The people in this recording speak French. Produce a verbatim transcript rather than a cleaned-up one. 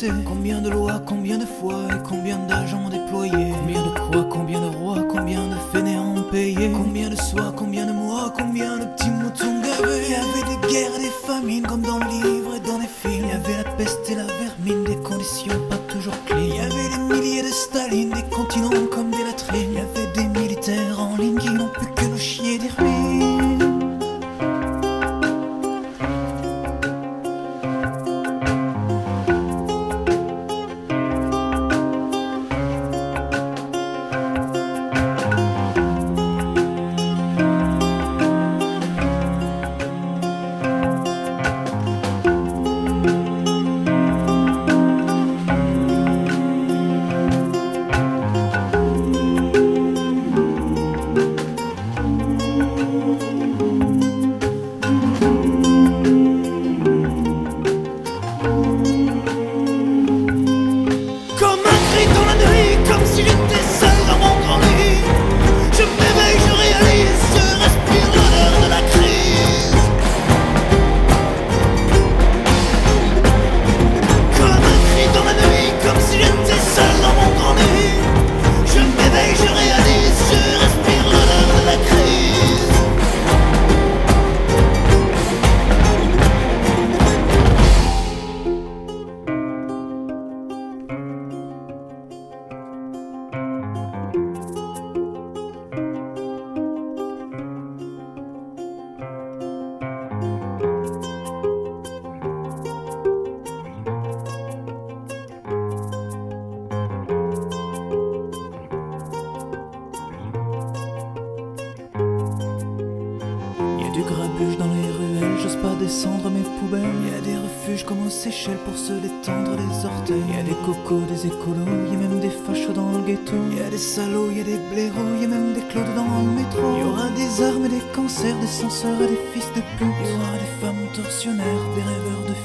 passé? Combien de lois, combien de fois et combien d'agents déployés? Combien de quoi, combien de rois, combien de fainéants payés? Combien de soirs, combien de mois, combien de petits moutons gavés? Il y avait des guerres et des famines comme dans le livre et dans les films. Il y avait la peste et la vermine, des conditions pas toujours clean. Il y avait des milliers de Staline, des continents comme des latrines. Il y avait des militaires en ligne qui n'ont plus que nous chier des ruines. Du grabuge dans les ruelles, j'ose pas descendre mes poubelles. Y a des refuges comme aux Seychelles pour se détendre les orteils. Y a des cocos, des écolos, y a même des fachos dans le ghetto. Y a des salauds, y a des blaireaux, y a même des clodos dans le métro. Y aura des armes et des cancers, des censeurs et des fils de pute. Y aura des femmes tortionnaires, des rêveurs de